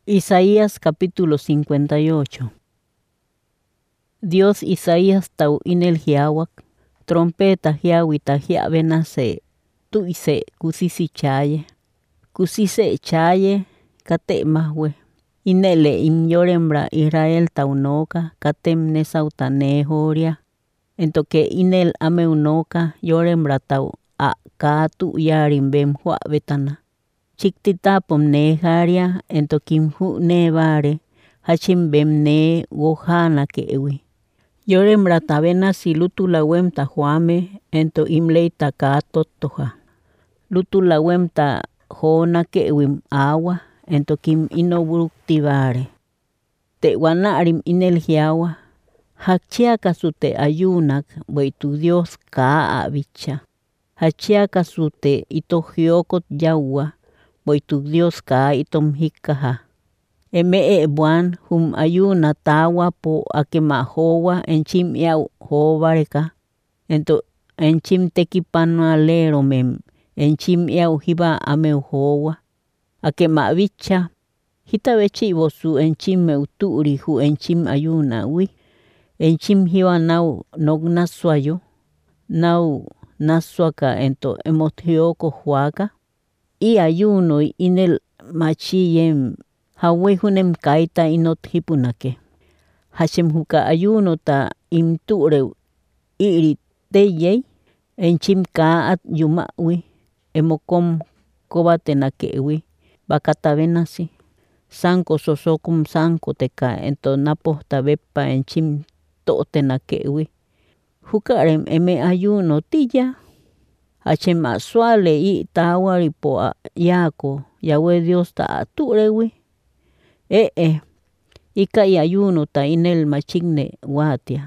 Isaías capítulo 58. Dios Isaías tau inel hiawak, trompeta hiawita hiabenase, tuise kusisi chaye. Kusise chaye, kate mahwe. Inele imyorembra Israel taunoka, katem nesauta nehoria. Entoke inel ameunoka, yorembra tau a katu yarim bem hua betana. Chiktitapom neharia, entokim hu nevare, hachim bem ne wohana kewi. Yorembra tabena si lutula wemta huame, ento imleita katotoha. Lutula wemta hona kewim awa, entokim inoburuktivare. Te wanarim inel hiawa, hachiaka sute ayunak, tu Dios kaa bicha. Hachiaka sute ito hiokot yawa, tu Dios kaa itom hikaha. Eme buan hum ayuna tawa po akema hoa enchim yau hovareka. Ento enchim tekipanualero mem, enchim yau hiba ameu hoa. Akema bicha, hita bechi bosu enchim meuturi hu enchim ayuna ui. Enchim hiwa nau nognasuayo, nau nasuaka ento emothioko huaka. I ayuno inel machiyem, hawe hunem kaita inot hipunake. Hashem huka ayuno ta imture iri teyei, enchim kaat yuma ui, emokom kobatenake ui, bakata venasi. Sanko sosokum sanko teka ento napohta bepa enchim totenake ui. Hukarem eme ayuno tiya. Hashem asuale I tawari po yako, Yahweh Dios ta aturewi. Ika I ayuno ta inel machigne watia.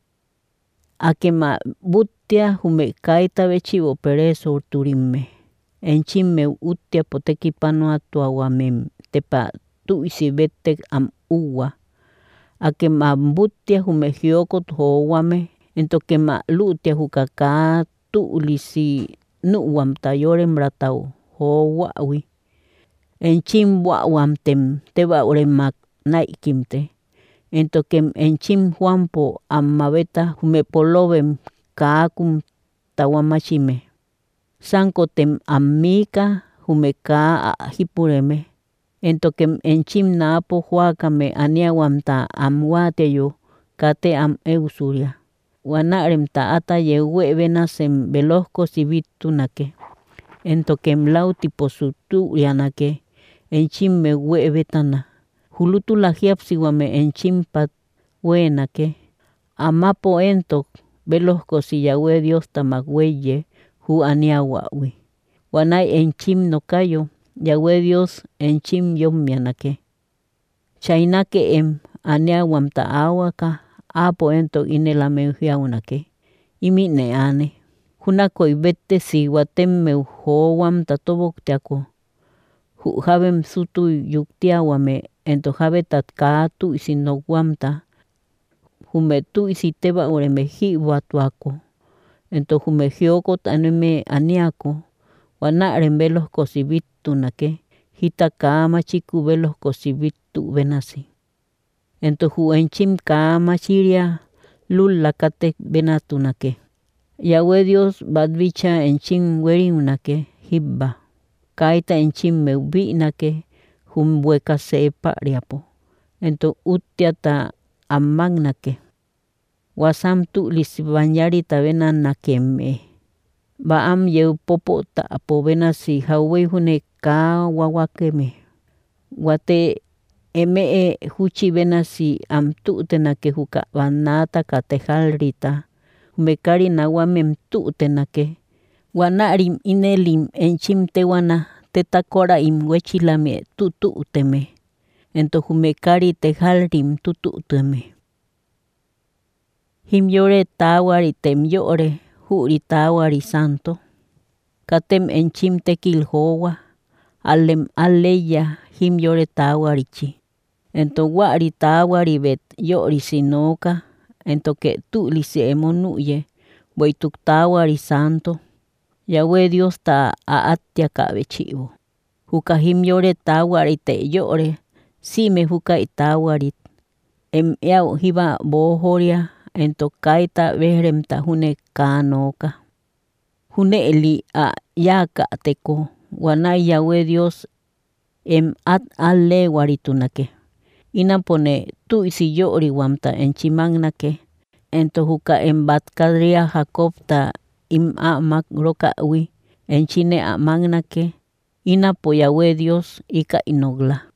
Akema butia hume kaita bechivo pereso urturimme. Enchimme utia poteki panua tuawamem, tepa tuisi bete am uwa. Akema butia hume hiokot hoawame, entokema lutia hukaka tuulisi nuwam tayorem ratau hoawi. Enchim wawam teba uremak naikimte. Entokem enchim huampo amabeta hume polovem kaakum tawamachime. Sanko tem amika hume kaa hipureme. Entokem enchim napo huakame aniawam ta amwateyo kate am eusuria. Wanarem ta ata yewe venasem velosko sibitunake. Entokem lauti posutu yanake. Enchim me betana. Hulutu la hiapsiwame enchim pat wenake. Amapo entok velosko si Yahweh Dios tamagweye hu aniawawi. Wanay enchim no kayo. Yahweh Dios enchim yomianake. Chainake aniawam ta awaka. Apo entok inelame hiaunake. Imi neane. Hunako ibete si watem meu hoam tatobok teako. Habem sutu yuktiawame ento habetat katu isinogwamta. Hume tu isiteba ureme hiwatuako. Ento hume hiokot aneme aniako. Wanarem velos kosibitu nake. Hita kama chiku velos kosibitu venasi. Ento hu enchim kama chiria lulakate benatunake. Yahweh Dios badbicha enchim weriunake hibba. Kaita enchim meubinake humbueka sepa riapo. Ento utiata amagnake. Wasam tu lisibanyari tabena nakeme. Baam yeu popo ta apovena si hawe hune ka wawakeme. Wate huchi bena si am tu tenake huka banata katejalrita. Humekari nawamem tu tenake. Wanarim inelim enchim tewana tetakora imwechilame tutu uteme. Ento humekari tejalrim tutu uteme. Him yore tawari tem yore huri tawari santo. Katem enchim tekil hoa. Alem aleya him yore tawarichi. Ento wari tawari bet yori sinoka. Ento que tu lise emonuye. Boituk tawari santo. Yahweh Dios ta aatia kabechivo. Huka him yore tawari te yore. sime juka itawarit. Yau hiba bohoria ento kaita behremta hune kanoka. Hune eli a yaka teko wana Yahweh Dios at ale waritunake. Ina pone tu isi yori wamta enchimagnake. Ento juka batkadria Jacob ta amak roka wi enchine magnake. Ina po Yahweh Dios ika inogla.